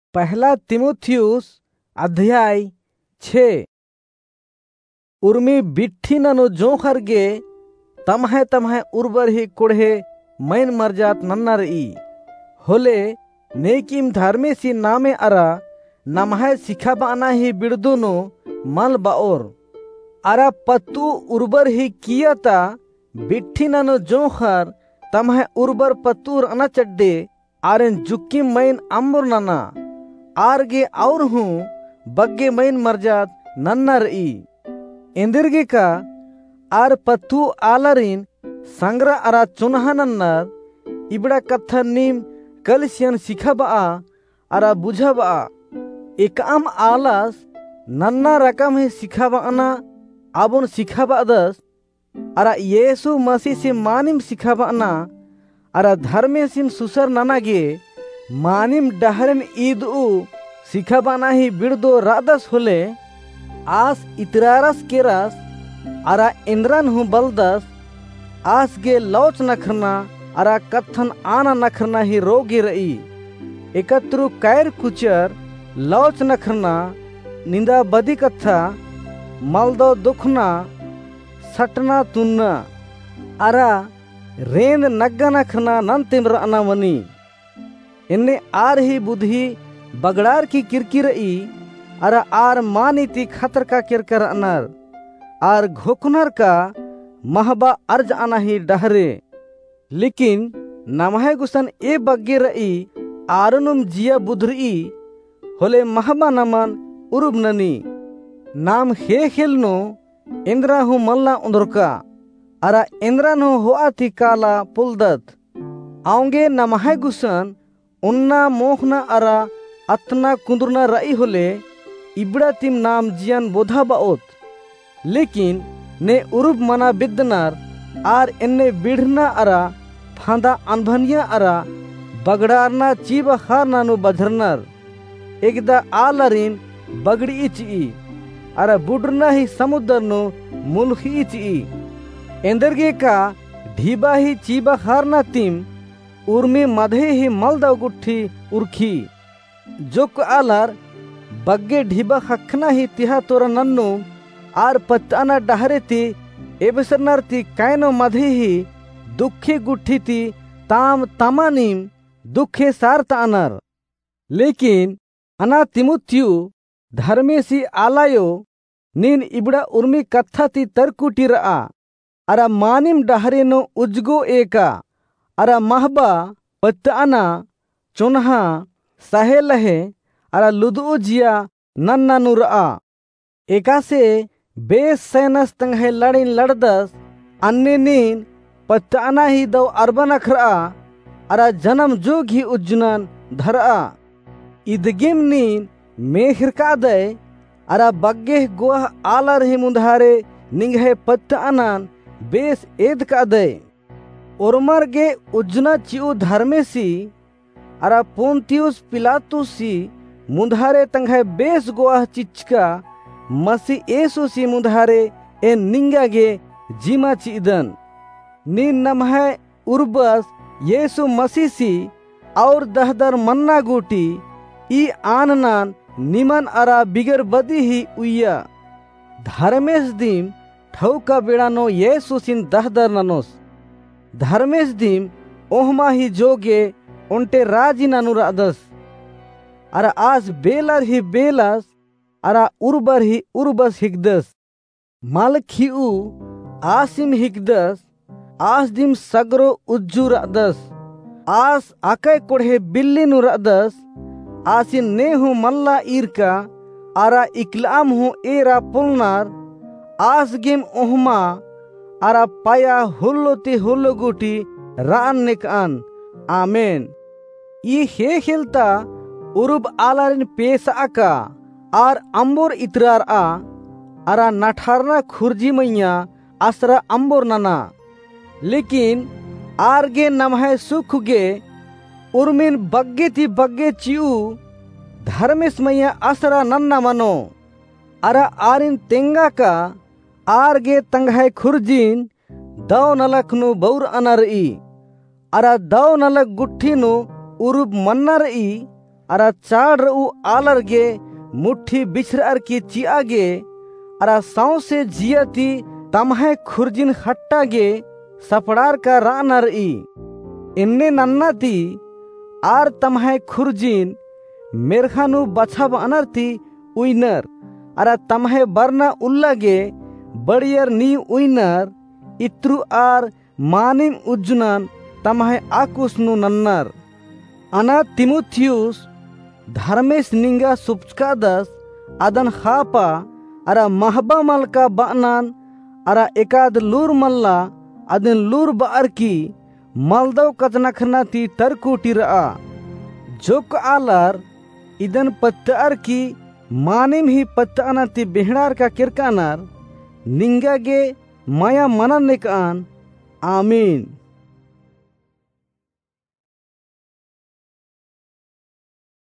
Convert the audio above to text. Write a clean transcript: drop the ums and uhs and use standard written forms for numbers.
पहला तिमुथियुस अध्याय 6। उर्मी बिट्ठी ननु जोखर गे तमहे तमहे उर्बर ही कुड़े मैन मरजात नन्नर ई होले नेकिम धर्मे सी नामे अरा नमहे सिखा बाना ही बिड़दुनो मल बाओर अरा पत्तू उर्बर ही कियता बिट्ठी ननु जोखर तमहे उर्बर पत्तूर अना चड्डे आरेन जुक्की मैन अम्बुर नना आरगे और हूँ बग्गे मैन मरजात नन्नर ई इंदिरगे का आर पत्तू आलरिन संग्रा अरा चुनहा नन्नर इबड़ा कत्था नीम कलसियन सिखबा अरा बुझबा एकम आलस नन्ना रकम ही सिखबा आबुन सिखबा दस अरा येसु मसीह से मानिम सिखबा अरा धर्मे सिन सुसर ननागे मानिम डहरन ईदू सिखबाना ही बिड़दो रादस होले आस इतरारस केरस अरा इंद्रन हूँ बलदस आस गे लौच नखरना अरा कत्थन आना नखरना ही रोगी रही एकत्रु कैर कुचर लौच नखरना निंदा बदी कत्था मलदो दुखना सटना तुन्ना अरा रेंद नग्गा नखरना नंतिम रना वनी इन्ने आर ही बुद्धि बगड़ार की किरकिरई अरा आर मानीति खतर का किरकर अनर आर घोकनर का महबा अर्ज आना ही डहरे लेकिन नमहे गुसन ए बग्गे रई आरनुम जिया बुधरी होले महबा नमन उरुब ननी नाम हे खेलनो इंद्रा हूँ मल्ला उंदरका अरा इंद्रा नो होआ थी काला पुलदत आऊंगे नमहे गुसन उन्ना मोहना अरा अतना कुंदरना रई होले इबड़ा तिम नाम जियान बोधा बाओत लेकिन ने उरुब मना बिदनार आर इन्ने बिढ़ना अरा फांदा अनभनिया अरा बगड़ारना चीब हार नानु बधरनर एकदा आलरिन बगड़ी इची अरा बुडरना ही समुद्र नो मुल्खी इची इंदरगे का ढीबा ही चीबा हारना तिम उर्मी मधे ही मलदा गुट्ठी उर्खी जोक आलर बग्गे ढीबा हखना ही तिहा तोरा नन्नु आर पत्ताना डहरे ती एबसरनर ती कैनो मधे ही दुखे गुट्ठी ती ताम तमानिम दुखे सारता अनर लेकिन अना तिमुथियु धर्मे सी आलायो नीन इबड़ा उर्मी कत्था ती तरकुटी रआ अरा मानिम डहरे नो उजगो एका अरा महबा पत्ताना चुनहा सहे लहे अरा लुदू जिया नन्ना नुरा एका से बेस सैनस तंगे लड़िन लड़दस अन्य नीन पत्ताना ही दो अरबन अखरा अरा जन्म जोग ही उज्जनन धरा इदगिम नीन मेहर का दे अरा बग्गे गोह आलर ही मुंधारे निंगे पत्तानन बेस एद का दे उर्मर गे उज्जना चिउ धर्मेसी अरा पोंतियुस पिलातुसी मुंधारे तंगे बेस गोह चिचका मसी एसु सी मुंधारे ए निंगा गे जीमा चिदन नीन नमहे उर्बस येसु मसीसी और दहदर मन्ना गोटी ई आननान निमन अरा बिगर बदी ही उइया धर्मेश दीम ठौका बेड़ानो येसु सिन दहदर ननोस धर्मेश दीम ओहमा ही जोगे उन्टे राजी ननुरादस अरा आज बेलर ही बेलस अरा उर्बर ही उर्बस हिगदस मालखिउ आसिम हिगदस आस दिम सगरो उज्जू रादस आस आकै कोढ़े बिल्ली नु रादस आसिन नेहु मल्ला ईरका अरा इकलाम हूँ एरा पुलनार आस गेम ओहमा अरा पाया हुल्लो ते हुल्लो गुटी रान निकान आमेन ये हे खिलता उरुब आलारिन पेश आका आर अंबोर इतरार आ अरा नठारना खुरजी मैया असरा अंबोर नना लेकिन आरगे नमहे सुख गे उर्मिन बग्गे ती बग्गे चिउ धर्मेश मैया असरा नन्ना मनो अरा आरिन तेंगा का आरगे तंगहे खुरजीन दौ नलक नु बौर अनर ई अरा दौ नलक गुट्ठी नु उरुब मन्नर ई अरा चाड़ उ आलर गे मुट्ठी बिछर की चिया गे अरा साव से जियती तमहे खुरजिन हट्टा गे सपड़ार का रानर ई इन्ने नन्नाती आर तमहे खुरजिन मेरखानु बछब अनरती उइनर अरा तमहे बरना उल्लागे बड़ियर नी उइनर इत्रु आर मानिम उज्जुनन तमहे आकुसनु नन्नर अना तिमुथियुस धर्मेश निंगा सुपचकादस अदन खापा अरा महबा मलका बानन अरा एकाद लूर मल्ला अदन लूर बार की मलदव कचनखना ती तरकुटी रआ जोक आलर इदन पत्तार की मानिम ही पत्ताना ती बिहड़ार का किरकानर निंगा गे माया मनन निकान आमीन।